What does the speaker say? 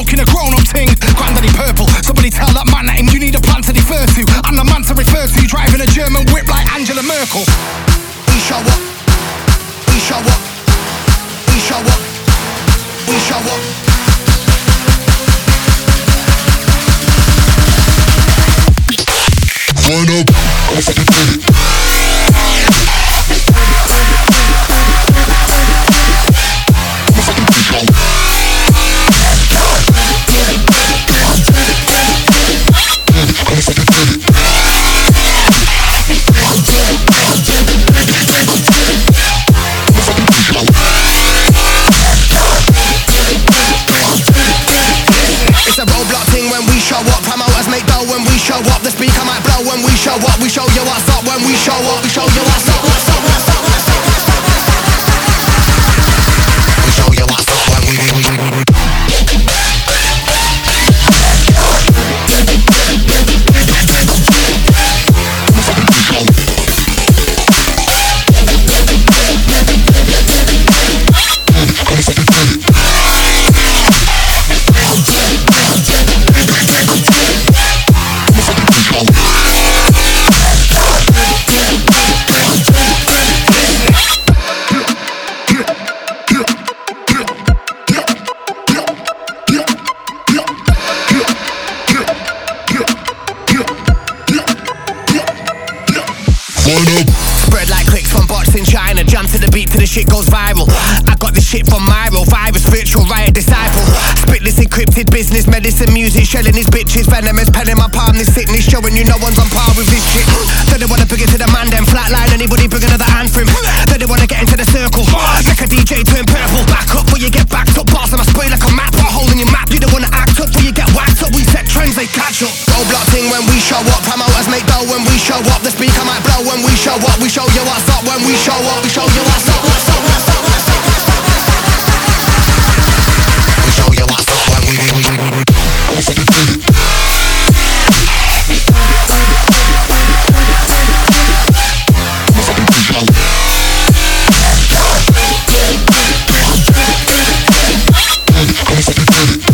talking a grown-up ting. Granddaddy purple, somebody tell that man that him you need a plan to defer to. I'm the man to refer to, driving a German whip like Angela Merkel. We show up, we show up, we show up, we show up. Wind up, I'm fucking dirty. It's a roadblock thing when we show up. Promoters make dough when we show up. The speaker might blow when we show up. We show you what's up when we show up. We show you what's up, what's up, what's up, what's up, what's up, what's up. We show you what's up when we spread like clicks from bots in China. Jump to the beat till the shit goes viral. I got this shit from Myro, virus, virtual riot disciple. Spit this encrypted business, medicine, music, shelling these bitches. Venomous pen in my palm, this sickness showing you no one's on par with this shit. Then they wanna bring it to the man, then flatline anybody bring another anthem. Then they wanna get into the circle, make a DJ turn purple. Back up before you get backed up, boss, I'ma spray like a map, put a hole in your map. You don't wanna act up before you get whacked up. We set trends, they catch up. Roadblock thing when we show up. Promoters make dough when we show up. The speaker might blow when we show up. We show you what's up when we show up. We show you what's up, what's up, what's up, what's up, what's up, what's up, what's up, what's up. We show you what's up when we I'm fucking dirty. I'm fucking dirty.